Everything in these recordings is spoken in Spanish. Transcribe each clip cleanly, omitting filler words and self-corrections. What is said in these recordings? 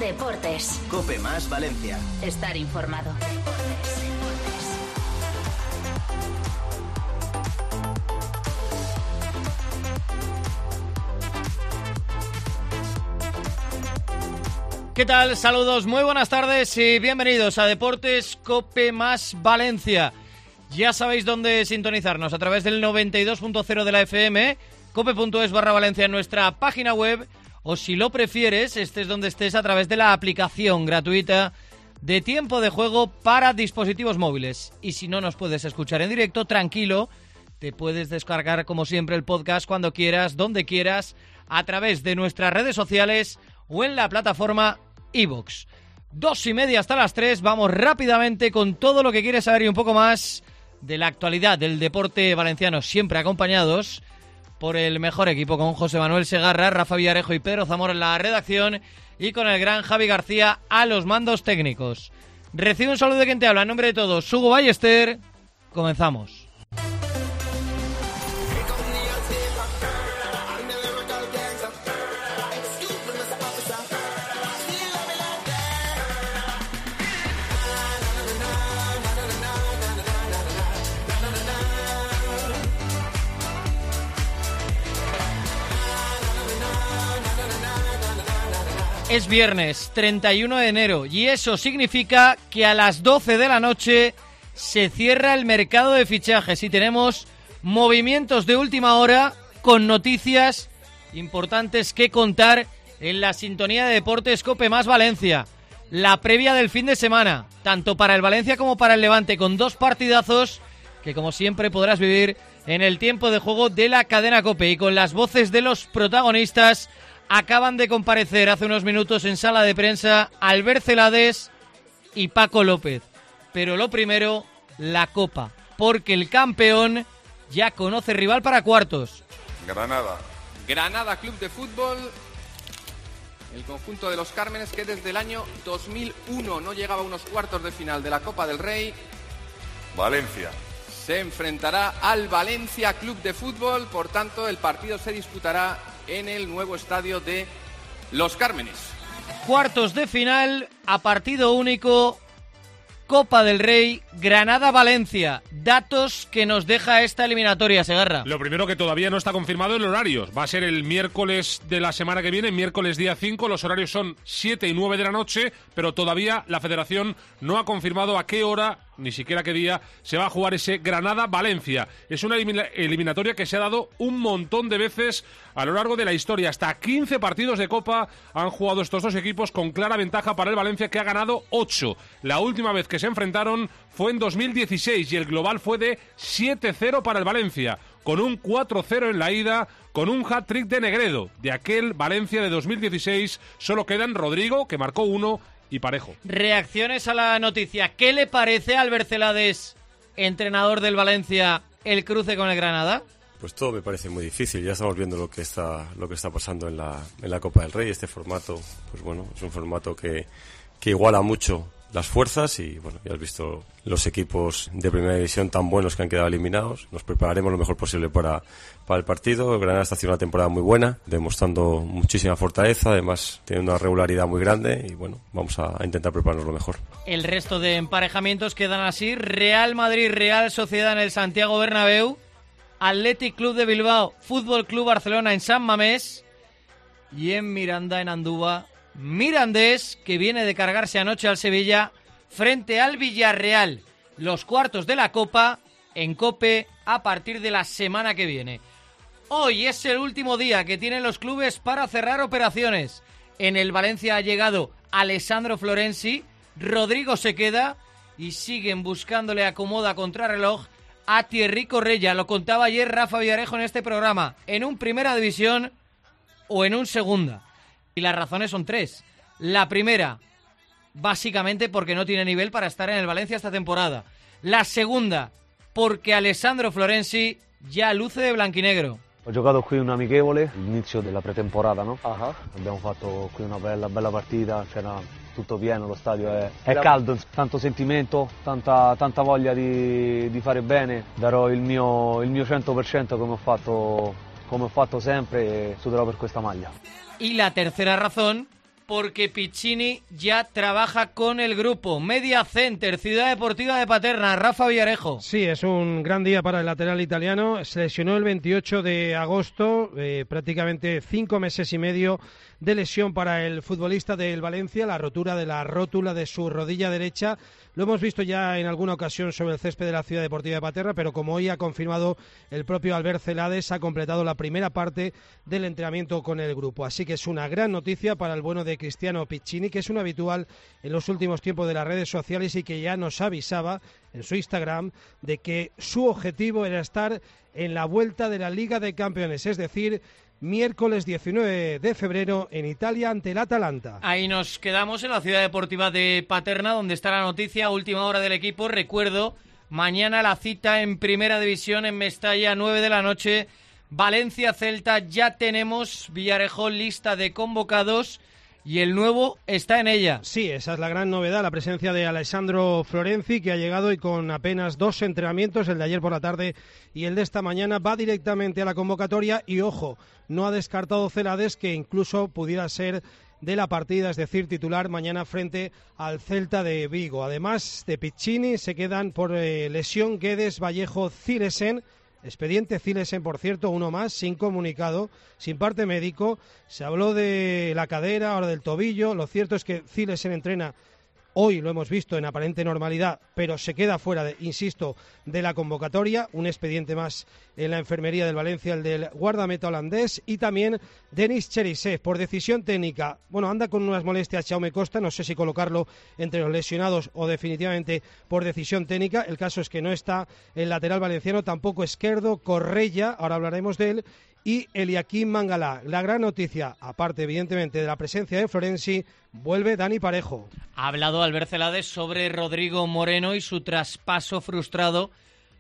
Deportes. COPE más Valencia. Estar informado. ¿Qué tal? Saludos, muy buenas tardes y bienvenidos a Deportes COPE más Valencia. Ya sabéis dónde sintonizarnos, a través del 92.0 de la FM, cope.es/Valencia en nuestra página web, o si lo prefieres, estés donde estés, a través de la aplicación gratuita de Tiempo de Juego para dispositivos móviles. Y si no nos puedes escuchar en directo, tranquilo, te puedes descargar como siempre el podcast cuando quieras, donde quieras, a través de nuestras redes sociales o en la plataforma iVoox. 2:30 hasta las 3, vamos rápidamente con todo lo que quieres saber y un poco más de la actualidad del deporte valenciano, siempre acompañados por el mejor equipo, con José Manuel Segarra, Rafa Villarejo y Pedro Zamora en la redacción, y con el gran Javi García a los mandos técnicos. Recibe un saludo de quien te habla, en nombre de todos, Hugo Ballester. Comenzamos. Es viernes 31 de enero y eso significa que a las 12 de la noche se cierra el mercado de fichajes y tenemos movimientos de última hora con noticias importantes que contar en la sintonía de Deportes COPE más Valencia. La previa del fin de semana, tanto para el Valencia como para el Levante, con dos partidazos que como siempre podrás vivir en el tiempo de juego de la cadena COPE, y con las voces de los protagonistas. Acaban de comparecer hace unos minutos en sala de prensa Albert Celades y Paco López. Pero lo primero, la Copa, porque el campeón ya conoce rival para cuartos. Granada Club de Fútbol, el conjunto de los Cármenes, que desde el año 2001 no llegaba a unos cuartos de final de la Copa del Rey. Valencia se enfrentará al Valencia Club de Fútbol, por tanto el partido se disputará en el nuevo estadio de Los Cármenes. Cuartos de final a partido único, Copa del Rey, Granada-Valencia. Datos que nos deja esta eliminatoria, Segarra. Lo primero, que todavía no está confirmado el horario. Va a ser el miércoles de la semana que viene, miércoles día 5. Los horarios son 7 y 9 de la noche, pero todavía la federación no ha confirmado a qué hora, ni siquiera qué día, se va a jugar ese Granada-Valencia. Es una eliminatoria que se ha dado un montón de veces a lo largo de la historia. Hasta 15 partidos de Copa han jugado estos dos equipos, con clara ventaja para el Valencia, que ha ganado 8. La última vez que se enfrentaron fue en 2016 y el global fue de 7-0 para el Valencia, con un 4-0 en la ida, con un hat-trick de Negredo. De aquel Valencia de 2016 solo quedan Rodrigo, que marcó 1, y Parejo. Reacciones a la noticia. ¿Qué le parece a Albert Celades, entrenador del Valencia, el cruce con el Granada? Pues todo me parece muy difícil. Ya estamos viendo lo que está pasando en la Copa del Rey. Este formato, pues bueno, es un formato que iguala mucho las fuerzas, y bueno, ya has visto los equipos de primera división tan buenos que han quedado eliminados. Nos prepararemos lo mejor posible para el partido. El Granada está haciendo una temporada muy buena, demostrando muchísima fortaleza, además teniendo una regularidad muy grande, y bueno, vamos a intentar prepararnos lo mejor. El resto de emparejamientos quedan así: Real Madrid, Real Sociedad en el Santiago Bernabéu, Athletic Club de Bilbao, Fútbol Club Barcelona en San Mamés, y en Miranda, en Andúba, Mirandés, que viene de cargarse anoche al Sevilla, frente al Villarreal. Los cuartos de la Copa en COPE a partir de la semana que viene. Hoy es el último día que tienen los clubes para cerrar operaciones. En el Valencia ha llegado Alessandro Florenzi, Rodrigo se queda, y siguen buscándole acomoda contrarreloj a Thierry Correia. Lo contaba ayer Rafa Villarejo en este programa: en un Primera División o en un Segunda. Y las razones son tres. La primera, básicamente porque no tiene nivel para estar en el Valencia esta temporada. La segunda, porque Alessandro Florenzi ya luce de blanquinegro. Ho giocato qui un amichevole, l'inizio della pretemporata, no? Abbiamo fatto qui una bella partita, c'era tutto pieno, lo stadio è caldo, tanto sentimento, tanta voglia di fare bene. Darò il mio 100% come ho fatto sempre, e suderò per questa maglia. Y la tercera razón, porque Piccini ya trabaja con el grupo. Media Center, Ciudad Deportiva de Paterna, Rafa Villarejo. Sí, es un gran día para el lateral italiano. Se lesionó el 28 de agosto, prácticamente 5 meses y medio de lesión para el futbolista del Valencia, la rotura de la rótula de su rodilla derecha. Lo hemos visto ya en alguna ocasión sobre el césped de la Ciudad Deportiva de Paterna, pero como hoy ha confirmado el propio Albert Celades, ha completado la primera parte del entrenamiento con el grupo. Así que es una gran noticia para el bueno de Cristiano Piccini, que es un habitual en los últimos tiempos de las redes sociales y que ya nos avisaba en su Instagram de que su objetivo era estar en la vuelta de la Liga de Campeones, es decir, miércoles 19 de febrero en Italia ante el Atalanta. Ahí nos quedamos en la Ciudad Deportiva de Paterna, donde está la noticia, última hora del equipo. Recuerdo, mañana la cita en Primera División en Mestalla, 9 de la noche, Valencia-Celta. Ya tenemos, Villarejo, lista de convocados y el nuevo está en ella. Sí, esa es la gran novedad, la presencia de Alessandro Florenzi, que ha llegado y con apenas 2 entrenamientos, el de ayer por la tarde y el de esta mañana, va directamente a la convocatoria y, ojo, no ha descartado Celades que incluso pudiera ser de la partida, es decir, titular mañana frente al Celta de Vigo. Además de Piccini, se quedan por lesión Guedes, Vallejo, Cilesen. Expediente Cilesen, por cierto, uno más, sin comunicado, sin parte médico. Se habló de la cadera, ahora del tobillo. Lo cierto es que Cilesen entrena, hoy lo hemos visto en aparente normalidad, pero se queda fuera, insisto, de la convocatoria. Un expediente más en la enfermería del Valencia, el del guardameta holandés. Y también Denis Cherisev, por decisión técnica. Bueno, anda con unas molestias Jaume Costa, no sé si colocarlo entre los lesionados o definitivamente por decisión técnica. El caso es que no está el lateral valenciano, tampoco Esquerdo, Correia, ahora hablaremos de él, y Eliaquim Mangala. La gran noticia, aparte evidentemente de la presencia de Florenzi, vuelve Dani Parejo. Ha hablado Albert Celades sobre Rodrigo Moreno y su traspaso frustrado.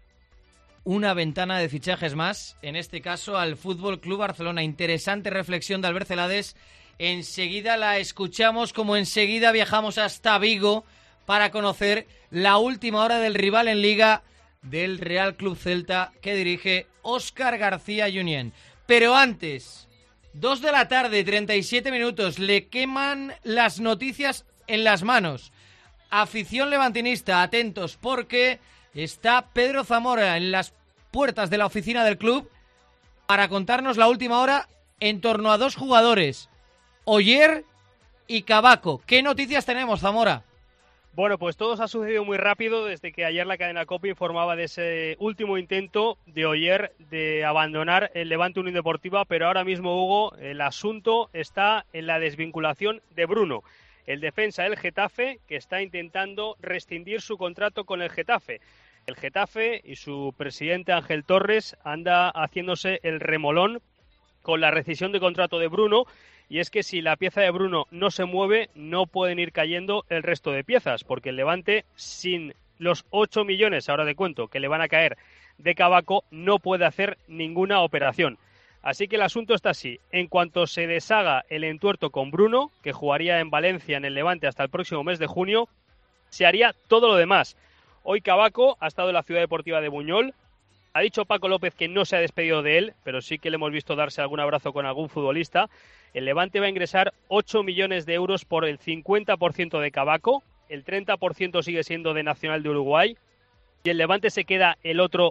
Una ventana de fichajes más, en este caso al Fútbol Club Barcelona. Interesante reflexión de Albert Celades. Enseguida la escuchamos, como enseguida viajamos hasta Vigo para conocer la última hora del rival en Liga del Real Club Celta, que dirige Óscar García Junyent. Pero antes, 2 de la tarde, 37 minutos, le queman las noticias en las manos. Afición levantinista, atentos, porque está Pedro Zamora en las puertas de la oficina del club para contarnos la última hora en torno a 2 jugadores, Oyer y Cavaco. ¿Qué noticias tenemos, Zamora? Bueno, pues todo se ha sucedido muy rápido desde que ayer la cadena COPE informaba de ese último intento de Oyer de abandonar el Levante Unión Deportiva, pero ahora mismo, Hugo, el asunto está en la desvinculación de Bruno, el defensa del Getafe, que está intentando rescindir su contrato con el Getafe. El Getafe y su presidente Ángel Torres anda haciéndose el remolón con la rescisión de contrato de Bruno, y es que si la pieza de Bruno no se mueve, no pueden ir cayendo el resto de piezas, porque el Levante, sin los 8 millones, ahora de cuento, que le van a caer de Cavaco, no puede hacer ninguna operación. Así que el asunto está así: en cuanto se deshaga el entuerto con Bruno, que jugaría en Valencia en el Levante hasta el próximo mes de junio, se haría todo lo demás. Hoy Cavaco ha estado en la Ciudad Deportiva de Buñol. Ha dicho Paco López que no se ha despedido de él, pero sí que le hemos visto darse algún abrazo con algún futbolista. El Levante va a ingresar 8 millones de euros por el 50% de Cavaco, el 30% sigue siendo de Nacional de Uruguay y el Levante se queda el otro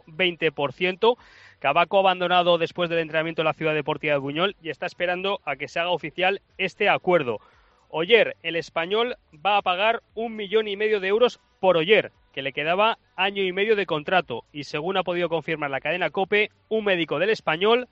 20%. Cavaco ha abandonado después del entrenamiento en la Ciudad Deportiva de Buñol y está esperando a que se haga oficial este acuerdo. Oyer, el español, va a pagar 1,5 millones de euros por Oyer, que le quedaba 1 año y medio de contrato, y según ha podido confirmar la cadena COPE, un médico del español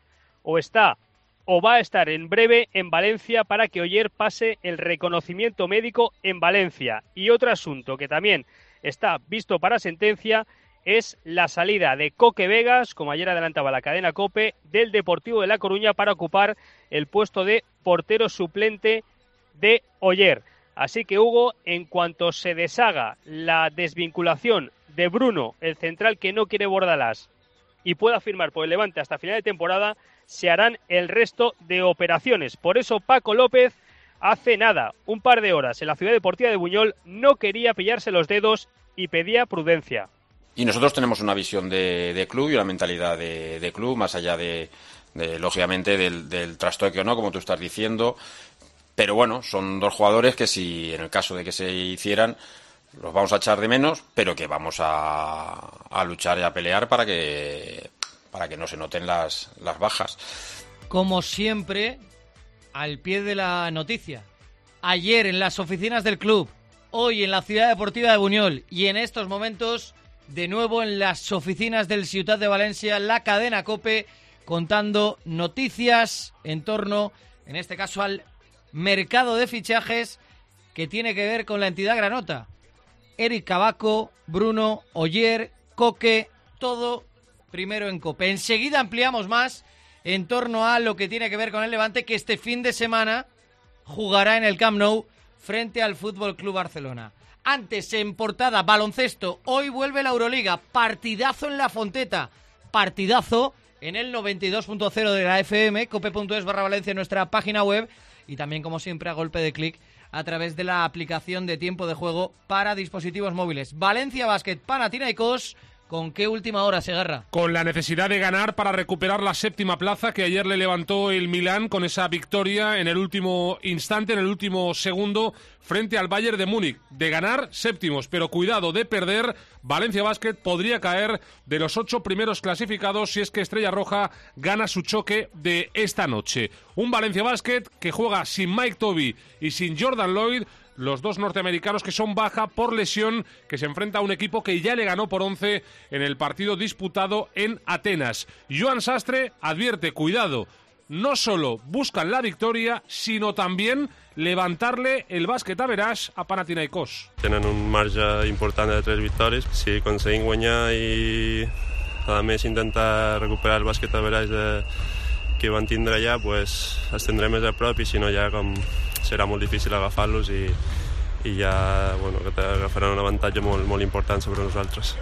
o va a estar en breve en Valencia para que Oyer pase el reconocimiento médico en Valencia. Y otro asunto que también está visto para sentencia es la salida de Coque Vegas, como ayer adelantaba la cadena COPE, del Deportivo de La Coruña para ocupar el puesto de portero suplente de Oyer. Así que, Hugo, en cuanto se deshaga la desvinculación de Bruno, el central que no quiere Bordalás, y pueda firmar por el Levante hasta final de temporada, se harán el resto de operaciones. Por eso Paco López, hace nada, un par de horas, en la Ciudad Deportiva de Buñol, no quería pillarse los dedos y pedía prudencia. Y nosotros tenemos una visión de club y una mentalidad de club, más allá de lógicamente, del trastoque o no, como tú estás diciendo. Pero bueno, son dos jugadores que si en el caso de que se hicieran, los vamos a echar de menos, pero que vamos a luchar y a pelear para que no se noten las bajas. Como siempre, al pie de la noticia. Ayer en las oficinas del club, hoy en la Ciudad Deportiva de Buñol y en estos momentos de nuevo en las oficinas del Ciutat de Valencia, la cadena COPE, contando noticias en torno, en este caso, al mercado de fichajes que tiene que ver con la entidad granota. Eric Cabaco, Bruno, Oyer, Coque, todo primero en COPE. Enseguida ampliamos más en torno a lo que tiene que ver con el Levante, que este fin de semana jugará en el Camp Nou frente al Fútbol Club Barcelona. Antes, en portada, baloncesto. Hoy vuelve la Euroliga. Partidazo en La Fonteta. Partidazo en el 92.0 de la FM, cope.es/Valencia en nuestra página web. Y también, como siempre, a golpe de clic a través de la aplicación de tiempo de juego para dispositivos móviles. Valencia Basket, Panathinaikos. ¿Con qué última hora, Segarra? Con la necesidad de ganar para recuperar la séptima plaza que ayer le levantó el Milán con esa victoria en el último instante, en el último segundo, frente al Bayern de Múnich. De ganar, séptimos, pero cuidado, de perder, Valencia Basket podría caer de los 8 primeros clasificados si es que Estrella Roja gana su choque de esta noche. Un Valencia Basket que juega sin Mike Tobey y sin Jordan Lloyd, los dos norteamericanos que son baja por lesión, que se enfrenta a un equipo que ya le ganó por 11 en el partido disputado en Atenas. Joan Sastre advierte, cuidado, no solo buscan la victoria, sino también levantarle el bàsquet average a Panathinaikos. Tenen un marge important de 3 victòries. Si aconseguim guanyar i a més intentar recuperar el bàsquet average que van tindre allà, pues els tindrem més a prop, i si no ja serà molt difícil agafar-los i ja que agafaran un avantatge molt important sobre nosaltres.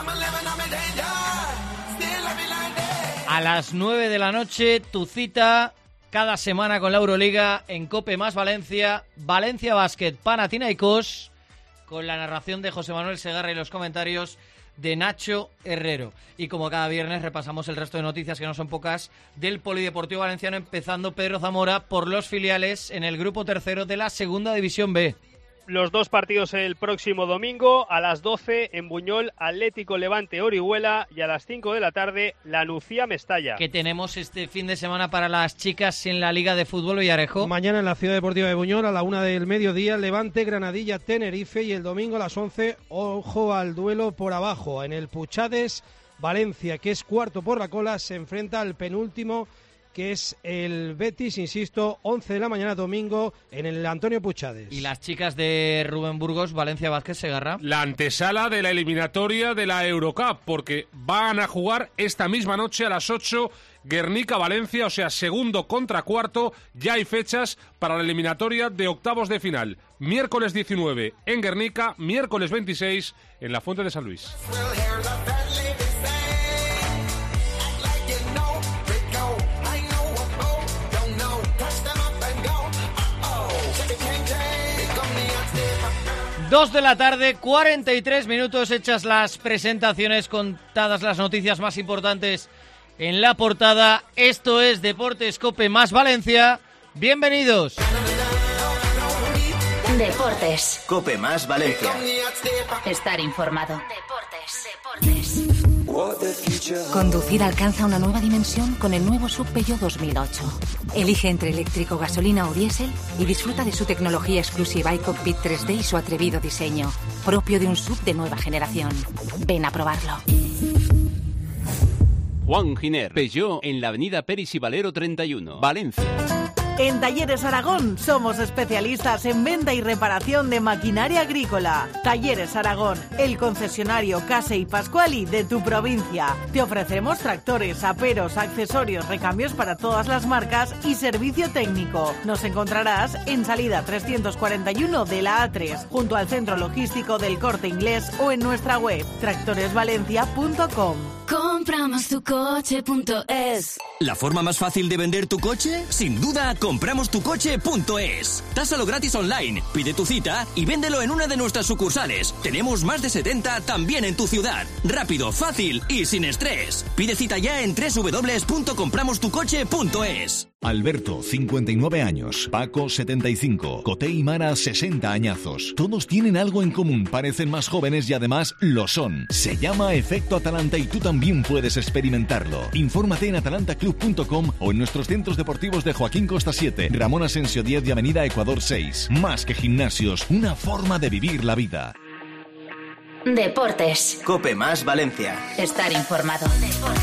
A las 9 de la noche, tu cita cada semana con la Euroliga en COPE más Valencia, Valencia Basket, Panathinaikos, con la narración de José Manuel Segarra y los comentarios de Nacho Herrero. Y como cada viernes repasamos el resto de noticias, que no son pocas, del Polideportivo Valenciano, empezando Pedro Zamora por los filiales en el grupo tercero de la Segunda División B. Los dos partidos el próximo domingo a las 12 en Buñol, Atlético Levante Orihuela, y a las 5 de la tarde la Nucía Mestalla. ¿Qué tenemos este fin de semana para las chicas en la Liga de Fútbol Villarejo? Mañana en la Ciudad Deportiva de Buñol a la 1 del mediodía, Levante, Granadilla, Tenerife, y el domingo a las 11, ojo al duelo por abajo. En el Puchades, Valencia, que es cuarto por la cola, se enfrenta al penúltimo, que es el Betis, insisto, 11 de la mañana domingo en el Antonio Puchades. Y las chicas de Rubén Burgos, Valencia Vázquez, Segarra. La antesala de la eliminatoria de la Eurocup, porque van a jugar esta misma noche a las 8 Guernica-Valencia, o sea, segundo contra cuarto. Ya hay fechas para la eliminatoria de octavos de final. Miércoles 19 en Guernica, miércoles 26 en la Fuente de San Luis. 2 de la tarde, 43 minutos, hechas las presentaciones, contadas las noticias más importantes en la portada. Esto es Deportes COPE más Valencia. Bienvenidos. Deportes. COPE más Valencia. Estar informado. Deportes. Conducir alcanza una nueva dimensión con el nuevo SUV Peugeot 2008. Elige entre eléctrico, gasolina o diésel y disfruta de su tecnología exclusiva y cockpit 3D y su atrevido diseño, propio de un SUV de nueva generación. Ven a probarlo. Juan Giner, Peugeot, en la avenida Peris y Valero 31, Valencia. En Talleres Aragón somos especialistas en venta y reparación de maquinaria agrícola. Talleres Aragón, el concesionario Casey Pascuali de tu provincia. Te ofrecemos tractores, aperos, accesorios, recambios para todas las marcas y servicio técnico. Nos encontrarás en salida 341 de la A3, junto al centro logístico del Corte Inglés, o en nuestra web tractoresvalencia.com. Compramos tu coche.es. ¿La forma más fácil de vender tu coche? Sin duda, compramostucoche.es. Tásalo gratis online, pide tu cita y véndelo en una de nuestras sucursales. Tenemos más de 70 también en tu ciudad. Rápido, fácil y sin estrés. Pide cita ya en www.compramostucoche.es. Alberto, 59 años, Paco, 75, Coté y Mara, 60 añazos. Todos tienen algo en común, parecen más jóvenes y además lo son. Se llama Efecto Atalanta y tú también puedes experimentarlo. Infórmate en atalantaclub.com o en nuestros centros deportivos de Joaquín Costa 7, Ramón Asensio 10 y Avenida Ecuador 6. Más que gimnasios, una forma de vivir la vida. Deportes. Cope más Valencia. Estar informado. Deportes.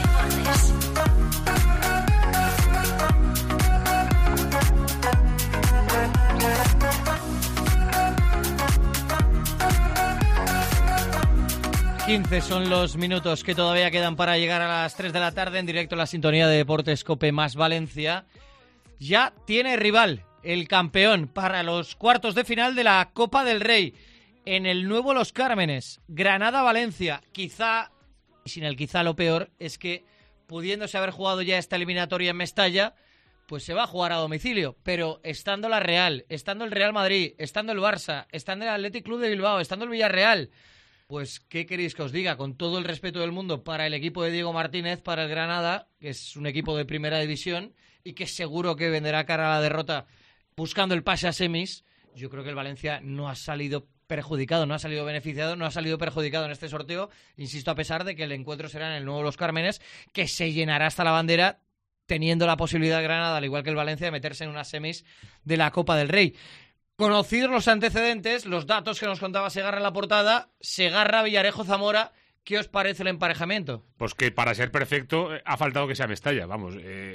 Son los minutos que todavía quedan para llegar a las 3 de la tarde en directo a la sintonía de Deportes Cope más Valencia. Ya tiene rival el campeón para los cuartos de final de la Copa del Rey en el nuevo Los Cármenes, Granada-Valencia. Quizá, y sin el quizá lo peor, es que pudiéndose haber jugado ya esta eliminatoria en Mestalla, pues se va a jugar a domicilio, pero estando la Real, estando el Real Madrid, estando el Barça, estando el Athletic Club de Bilbao, estando el Villarreal, pues ¿qué queréis que os diga? Con todo el respeto del mundo para el equipo de Diego Martínez, para el Granada, que es un equipo de primera división y que seguro que venderá cara a la derrota buscando el pase a semis, yo creo que el Valencia no ha salido perjudicado, no ha salido beneficiado, no ha salido perjudicado en este sorteo, insisto, a pesar de que el encuentro será en el nuevo Los Cármenes, que se llenará hasta la bandera, teniendo la posibilidad de Granada, al igual que el Valencia, de meterse en unas semis de la Copa del Rey. Conocidos los antecedentes, los datos que nos contaba Segarra en la portada, Segarra-Villarejo-Zamora, ¿qué os parece el emparejamiento? Pues que para ser perfecto ha faltado que sea Mestalla, vamos.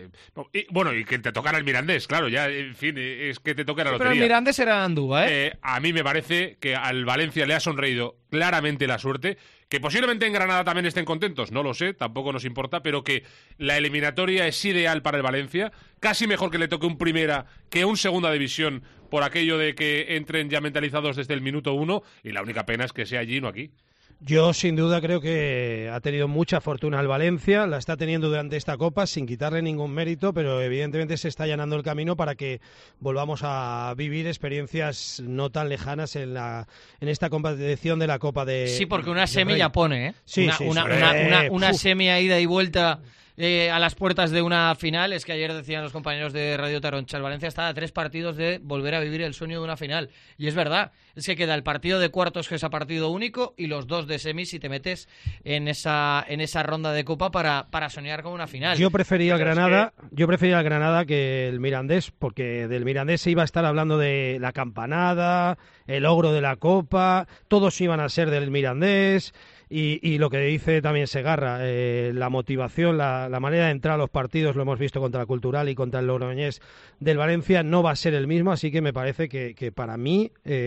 Y que te tocara el Mirandés, claro, ya, en fin, es que te toca la lotería. Pero el Mirandés era Andúba, ¿eh? A mí me parece que al Valencia le ha sonreído claramente la suerte, que posiblemente en Granada también estén contentos, no lo sé, tampoco nos importa, pero que la eliminatoria es ideal para el Valencia, casi mejor que le toque un primera que un segunda división, por aquello de que entren ya mentalizados desde el minuto 1, y la única pena es que sea allí, no aquí. Yo sin duda creo que ha tenido mucha fortuna el Valencia, la está teniendo durante esta Copa sin quitarle ningún mérito, pero evidentemente se está allanando el camino para que volvamos a vivir experiencias no tan lejanas en esta competición de la Copa de Sí, porque una semi ya pone, ¿eh? Sí, una semi a ida y vuelta a las puertas de una final. Es que ayer decían los compañeros de Radio Taroncha, el Valencia está a 3 partidos de volver a vivir el sueño de una final. Y es verdad, es que queda el partido de cuartos, que es a partido único, y los 2 de semis si te metes en esa ronda de Copa para soñar con una final. Yo prefería al Granada que el Mirandés, porque del Mirandés se iba a estar hablando de la campanada, el logro de la Copa, todos iban a ser del Mirandés. Y lo que dice también Segarra, la motivación, la manera de entrar a los partidos, lo hemos visto contra la Cultural y contra el Logroñés del Valencia, no va a ser el mismo, así que me parece que para mí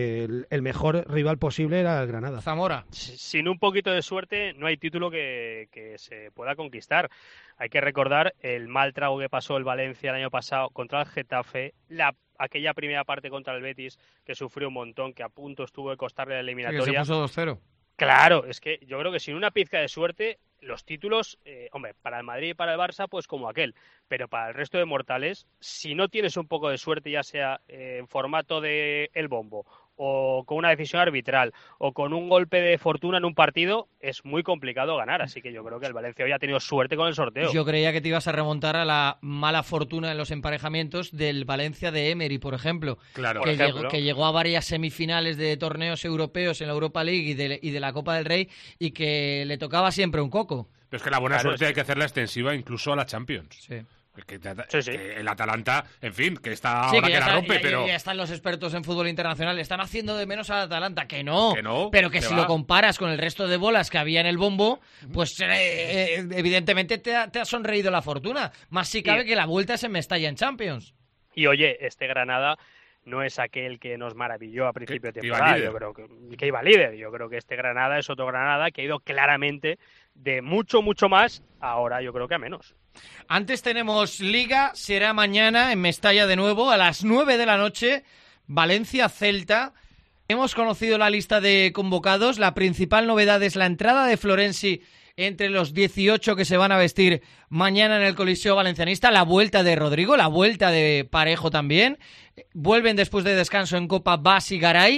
el mejor rival posible era el Granada. Zamora. Sin un poquito de suerte no hay título que se pueda conquistar. Hay que recordar el mal trago que pasó el Valencia el año pasado contra el Getafe, aquella primera parte contra el Betis, que sufrió un montón, que a punto estuvo de costarle la eliminatoria. Sí, que se puso 2-0. Claro, es que yo creo que sin una pizca de suerte, los títulos, para el Madrid y para el Barça, pues como aquel, pero para el resto de mortales, si no tienes un poco de suerte, ya sea en formato de el bombo, o con una decisión arbitral, o con un golpe de fortuna en un partido, es muy complicado ganar, así que yo creo que el Valencia hoy ha tenido suerte con el sorteo. Yo creía que te ibas a remontar a la mala fortuna en los emparejamientos del Valencia de Emery, por ejemplo, claro, que llegó a varias semifinales de torneos europeos en la Europa League y de la Copa del Rey, y que le tocaba siempre un coco. Pero es que la buena suerte hay que hacerla extensiva incluso a la Champions. Sí. Que el Atalanta, en fin, que está ahora que la rompe, pero... Ya están los expertos en fútbol internacional, están haciendo de menos al Atalanta, que no, pero que si lo comparas con el resto de bolas que había en el bombo, pues evidentemente te ha sonreído la fortuna, más si cabe que la vuelta es en Mestalla en Champions. Y oye, este Granada no es aquel que nos maravilló a principio de temporada, yo creo que iba líder. Yo creo que este Granada es otro Granada que ha ido claramente de mucho, mucho más, ahora yo creo que a menos. Antes tenemos Liga, será mañana en Mestalla de nuevo, a las 9 de la noche, Valencia-Celta. Hemos conocido la lista de convocados, la principal novedad es la entrada de Florenzi entre los 18 que se van a vestir mañana en el Coliseo Valencianista, la vuelta de Rodrigo, la vuelta de Parejo también, vuelven después de descanso en Copa Bas y Garay,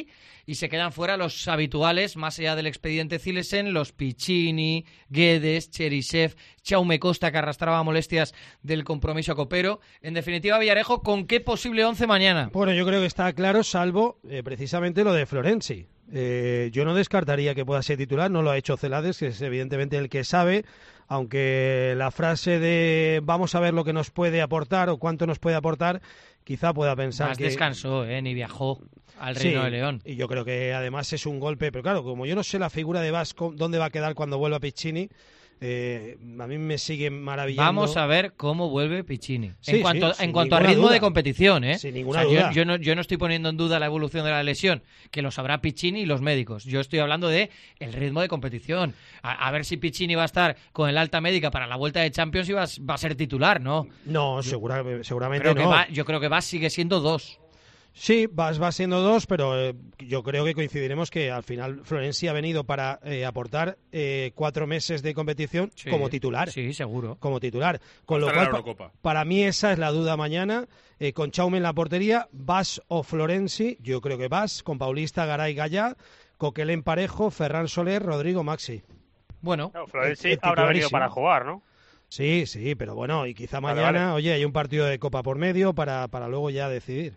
y se quedan fuera los habituales, más allá del expediente Zilesen, los Piccini, Guedes, Cherisev, Jaume Costa, que arrastraba molestias del compromiso copero. En definitiva, Villarejo, ¿con qué posible 11 mañana? Bueno, yo creo que está claro, salvo precisamente lo de Florenzi. Yo no descartaría que pueda ser titular, no lo ha hecho Celades, que es evidentemente el que sabe, aunque la frase de vamos a ver lo que nos puede aportar o cuánto nos puede aportar, quizá pueda pensar más que... descansó, ni viajó al Reino de León. Y yo creo que además es un golpe, pero claro, como yo no sé la figura de Vasco, dónde va a quedar cuando vuelva Piccini, a mí me sigue maravillando. Vamos a ver cómo vuelve Piccini. Sí, en cuanto a ritmo de competición, Sin ninguna duda. Yo no estoy poniendo en duda la evolución de la lesión, que lo sabrá Piccini y los médicos. Yo estoy hablando de el ritmo de competición. A ver si Piccini va a estar con el alta médica para la vuelta de Champions y va a ser titular, ¿no? No, seguramente no. Yo creo que Vas sigue siendo 2. Sí, va siendo 2, pero yo creo que coincidiremos que al final Florenzi ha venido para aportar 4 meses de competición como titular. Sí, seguro. Como titular. Con lo cual, para mí esa es la duda mañana. Con Jaume en la portería, Vas o Florenzi. Yo creo que Vas, con Paulista, Garay, Gallá, Coquelin Parejo, Ferran Soler, Rodrigo, Maxi. Bueno, Florenzi habrá venido para jugar, ¿no? Sí, pero bueno, y quizá mañana, oye, hay un partido de Copa por medio para luego ya decidir.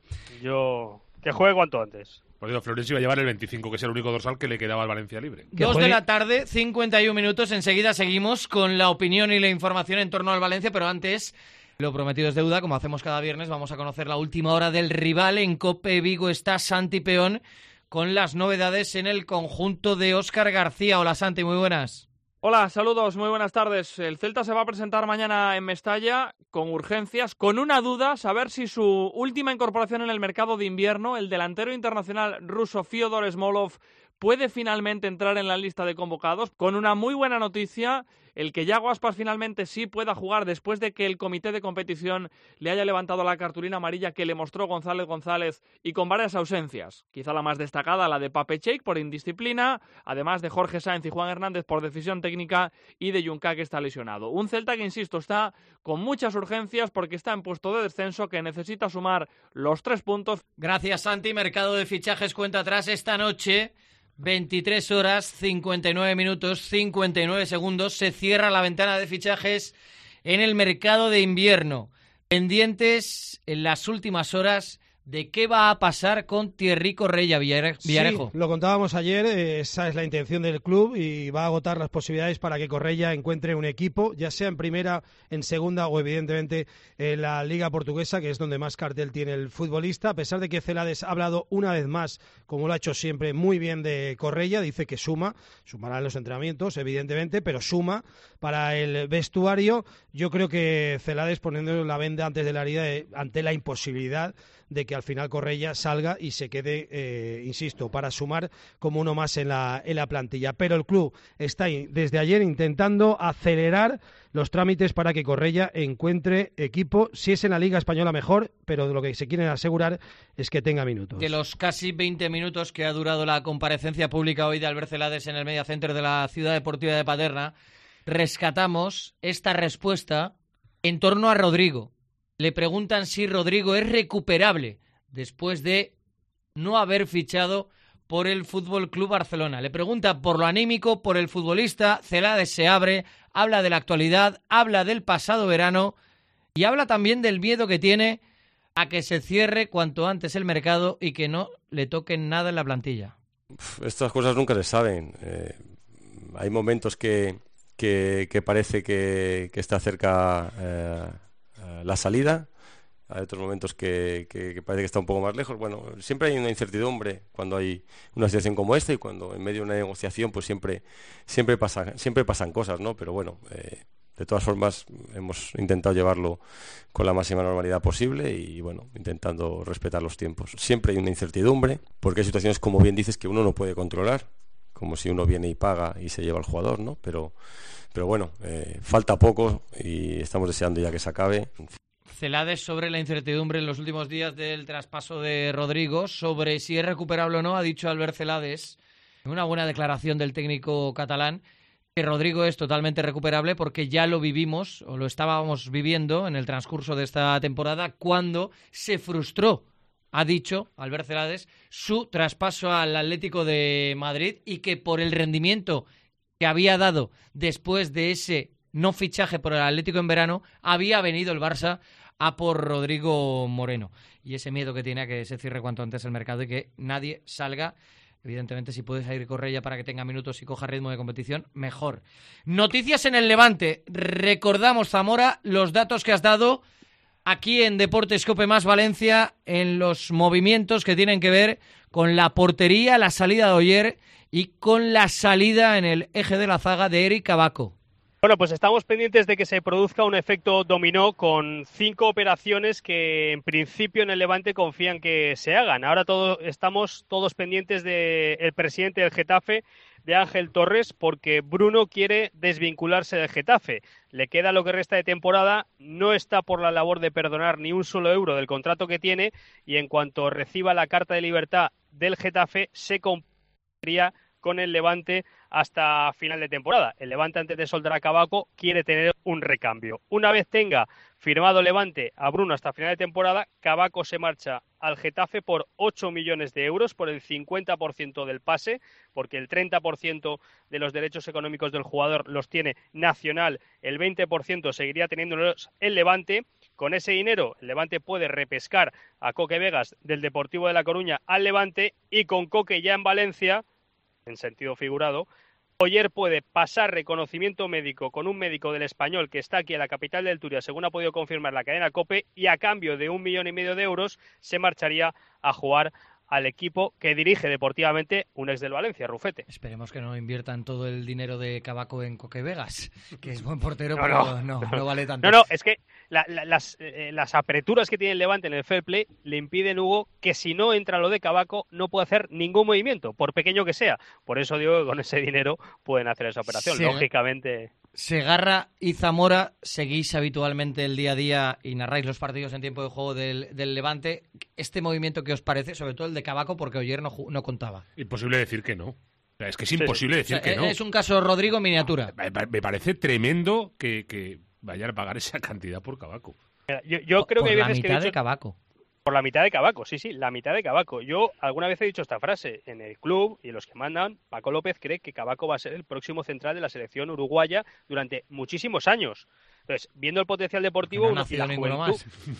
Que juegue cuanto antes. Por eso Florenzi iba a llevar el 25, que es el único dorsal que le quedaba al Valencia libre. 2 de la tarde, 51 minutos. Enseguida seguimos con la opinión y la información en torno al Valencia, pero antes, lo prometido es deuda. Como hacemos cada viernes, vamos a conocer la última hora del rival. En Cope Vigo está Santi Peón con las novedades en el conjunto de Óscar García. Hola Santi, muy buenas. Hola, saludos, muy buenas tardes. El Celta se va a presentar mañana en Mestalla con urgencias, con una duda, saber si su última incorporación en el mercado de invierno, el delantero internacional ruso Fyodor Smolov, puede finalmente entrar en la lista de convocados. Con una muy buena noticia, el que Yago Aspas finalmente sí pueda jugar después de que el comité de competición le haya levantado la cartulina amarilla que le mostró González y con varias ausencias. Quizá la más destacada, la de Pape Cheik por indisciplina, además de Jorge Sáenz y Juan Hernández por decisión técnica y de Junca, que está lesionado. Un Celta que, insisto, está con muchas urgencias porque está en puesto de descenso, que necesita sumar los 3 puntos. Gracias, Santi. Mercado de fichajes cuenta atrás esta noche. 23 horas, 59 minutos, 59 segundos. Se cierra la ventana de fichajes en el mercado de invierno. Pendientes en las últimas horas de qué va a pasar con Thierry Correia, Villarejo. Sí, lo contábamos ayer, esa es la intención del club y va a agotar las posibilidades para que Correia encuentre un equipo, ya sea en primera, en segunda o evidentemente en la Liga Portuguesa, que es donde más cartel tiene el futbolista. A pesar de que Celades ha hablado una vez más, como lo ha hecho siempre, muy bien de Correia, dice que sumará en los entrenamientos, evidentemente, pero suma para el vestuario. Yo creo que Celades, poniendo la venda antes de la herida, ante la imposibilidad de que al final Correia salga y se quede, insisto, para sumar como uno más en la plantilla. Pero el club está desde ayer intentando acelerar los trámites para que Correia encuentre equipo. Si es en la Liga Española, mejor, pero lo que se quieren asegurar es que tenga minutos. De los casi 20 minutos que ha durado la comparecencia pública hoy de Albert Celades en el Media Center de la Ciudad Deportiva de Paterna, rescatamos esta respuesta en torno a Rodrigo. Le preguntan si Rodrigo es recuperable después de no haber fichado por el Fútbol Club Barcelona. Le pregunta por lo anímico, por el futbolista. Celades se abre, habla de la actualidad, habla del pasado verano y habla también del miedo que tiene a que se cierre cuanto antes el mercado y que no le toquen nada en la plantilla. Estas cosas nunca se saben. Hay momentos que parece que está cerca la salida. Hay otros momentos que parece que está un poco más lejos. Bueno, siempre hay una incertidumbre cuando hay una situación como esta, y cuando en medio de una negociación pues siempre pasan cosas, ¿no? Pero bueno, de todas formas hemos intentado llevarlo con la máxima normalidad posible y bueno, intentando respetar los tiempos. Siempre hay una incertidumbre porque hay situaciones, como bien dices, que uno no puede controlar, como si uno viene y paga y se lleva al jugador, ¿no? Pero bueno, falta poco y estamos deseando ya que se acabe. Celades, sobre la incertidumbre en los últimos días del traspaso de Rodrigo, sobre si es recuperable o no, ha dicho Albert Celades, en una buena declaración del técnico catalán, que Rodrigo es totalmente recuperable porque ya lo vivimos, o lo estábamos viviendo en el transcurso de esta temporada, cuando se frustró ha dicho, Albert Celades, su traspaso al Atlético de Madrid y que por el rendimiento que había dado después de ese no fichaje por el Atlético en verano, había venido el Barça a por Rodrigo Moreno. Y ese miedo que tiene a que se cierre cuanto antes el mercado y que nadie salga. Evidentemente, si puede salir Correia para que tenga minutos y coja ritmo de competición, mejor. Noticias en el Levante. Recordamos, Zamora, los datos que has dado aquí en Deportes Cope Más Valencia en los movimientos que tienen que ver con la portería, la salida de Oyer y con la salida en el eje de la zaga de Eric Cavaco. Bueno, pues estamos pendientes de que se produzca un efecto dominó con 5 operaciones que en principio en el Levante confían que se hagan. Ahora estamos todos pendientes del presidente del Getafe, de Ángel Torres, porque Bruno quiere desvincularse del Getafe. Le queda lo que resta de temporada, no está por la labor de perdonar ni un solo euro del contrato que tiene y en cuanto reciba la carta de libertad del Getafe se comprometería con el Levante hasta final de temporada. El Levante, antes de soltar a Cavaco, quiere tener un recambio. Una vez tenga firmado Levante a Bruno hasta final de temporada, Cavaco se marcha al Getafe por 8 millones de euros, por el 50% del pase, porque el 30% de los derechos económicos del jugador los tiene Nacional, el 20% seguiría teniéndolos el Levante. Con ese dinero, el Levante puede repescar a Coque Vegas del Deportivo de La Coruña al Levante y con Coque ya en Valencia, en sentido figurado, Oyer puede pasar reconocimiento médico con un médico del Español que está aquí en la capital del Turia, según ha podido confirmar la cadena COPE, y a cambio de 1,5 millones de euros se marcharía a jugar al equipo que dirige deportivamente un ex del Valencia, Rufete. Esperemos que no inviertan todo el dinero de Cavaco en Coque Vegas, que es buen portero, no, pero no vale tanto. No, es que las aperturas que tiene el Levante en el fair play le impiden, Hugo, que si no entra lo de Cavaco no puede hacer ningún movimiento, por pequeño que sea. Por eso digo que con ese dinero pueden hacer esa operación, lógicamente. Segarra y Zamora, seguís habitualmente el día a día y narráis los partidos en tiempo de juego del Levante. ¿Este movimiento qué os parece? Sobre todo el de Cavaco, porque ayer no contaba. Imposible decir que no. Es que es imposible decir que no. Es un caso Rodrigo miniatura. Me parece tremendo que vayan a pagar esa cantidad por Cavaco. Yo creo que hay veces que la mitad de Cavaco. Por la mitad de Cavaco, sí, la mitad de Cavaco. Yo alguna vez he dicho esta frase en el club y los que mandan, Paco López cree que Cavaco va a ser el próximo central de la selección uruguaya durante muchísimos años. Entonces, viendo el potencial deportivo no y la juventud,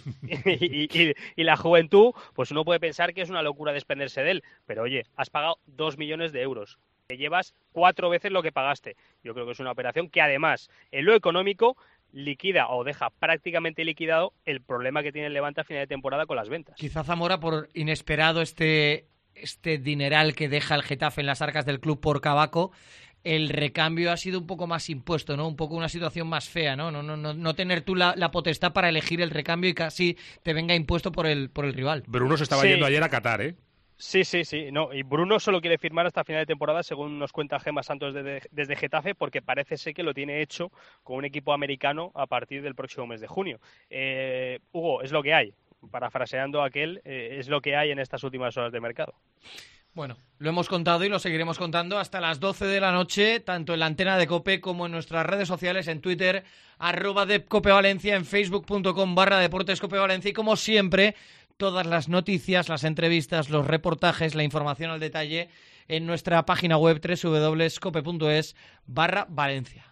y la juventud, pues uno puede pensar que es una locura desprenderse de él. Pero oye, has pagado 2 millones de euros. Te llevas 4 veces lo que pagaste. Yo creo que es una operación que además, en lo económico, liquida o deja prácticamente liquidado el problema que tiene el Levante a final de temporada con las ventas. Quizá Zamora, por inesperado este dineral que deja el Getafe en las arcas del club por Cavaco, el recambio ha sido un poco más impuesto, ¿no? Un poco una situación más fea, ¿no? No tener tú la potestad para elegir el recambio y casi te venga impuesto por el rival. Bruno se estaba yendo ayer a Qatar, ¿eh? Sí. No, y Bruno solo quiere firmar hasta final de temporada, según nos cuenta Gemma Santos desde Getafe, porque parece ser que lo tiene hecho con un equipo americano a partir del próximo mes de junio. Hugo, es lo que hay. Parafraseando aquel, es lo que hay en estas últimas horas de mercado. Bueno, lo hemos contado y lo seguiremos contando hasta las 12 de la noche, tanto en la antena de COPE como en nuestras redes sociales, en Twitter, @DepCopeValencia, en facebook.com/DeportesCopeValencia, y como siempre, todas las noticias, las entrevistas, los reportajes, la información al detalle en nuestra página web www.cope.es/Valencia.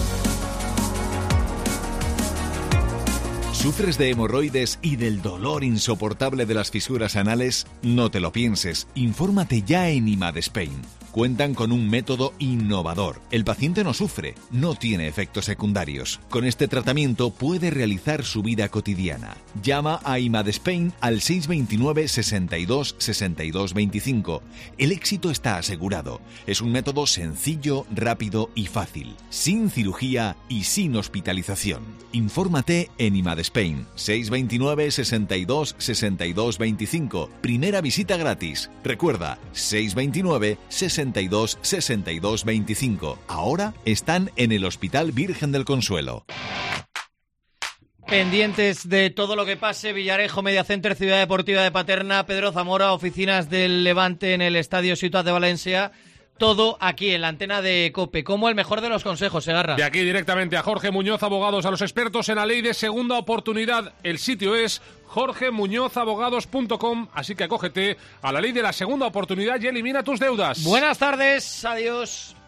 ¿Sufres de hemorroides y del dolor insoportable de las fisuras anales? No te lo pienses, infórmate ya en IMAD Spain. Cuentan con un método innovador. El paciente no sufre, no tiene efectos secundarios. Con este tratamiento puede realizar su vida cotidiana. Llama a IMAD Spain al 629 62 62 25. El éxito está asegurado. Es un método sencillo, rápido y fácil, sin cirugía y sin hospitalización. Infórmate en IMAD Spain, 629 62 62 25. Primera visita gratis. Recuerda, 629 62 62 25. Ahora están en el Hospital Virgen del Consuelo. Pendientes de todo lo que pase, Villarejo, Media Center, Ciudad Deportiva de Paterna, Pedro Zamora, oficinas del Levante en el Estadio Ciutat de Valencia. todo aquí en la antena de COPE, como el mejor de los consejos, Segarra. De aquí directamente a Jorge Muñoz Abogados, a los expertos en la ley de segunda oportunidad. El sitio es jorgemuñozabogados.com, así que acógete a la ley de la segunda oportunidad y elimina tus deudas. Buenas tardes, adiós.